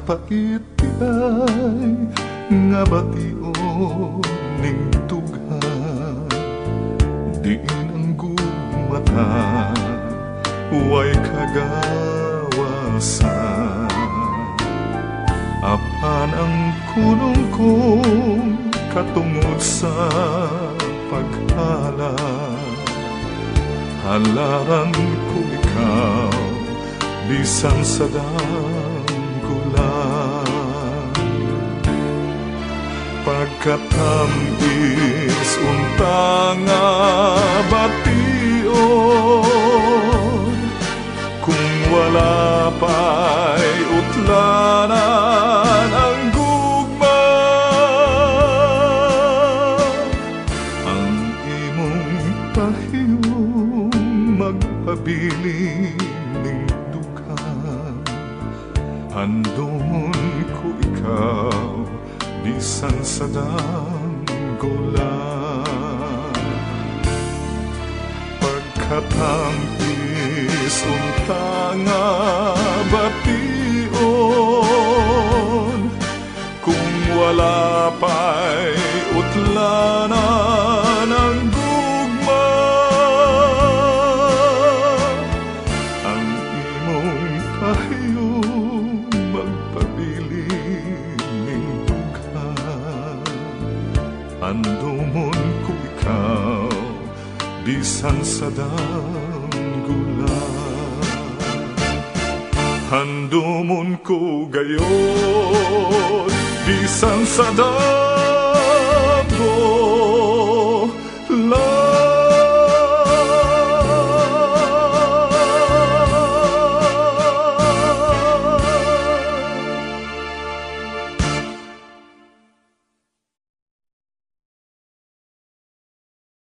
napait ay nga bation ning tughan. Diin ang gumata way kagawasan. Apan ang kulong kong katungod sa paghala, halaran ko ikaw bisan sa danggulan. Pagkatamis unta nga bation, kung wala pa'y utlanan ang gugma. Ang imong pahiyong magpabiling ning dukan, handumon ko ikaw bisan sa danggulan. Pagkatamis unta nga bation, kung wala pa'y utlanan ang gugma. Ang imong pahiyong magpabiling ning dughan, andumon ko ikaw bisan sa danggulan. Handumon ko gayon bisan sa danggulan.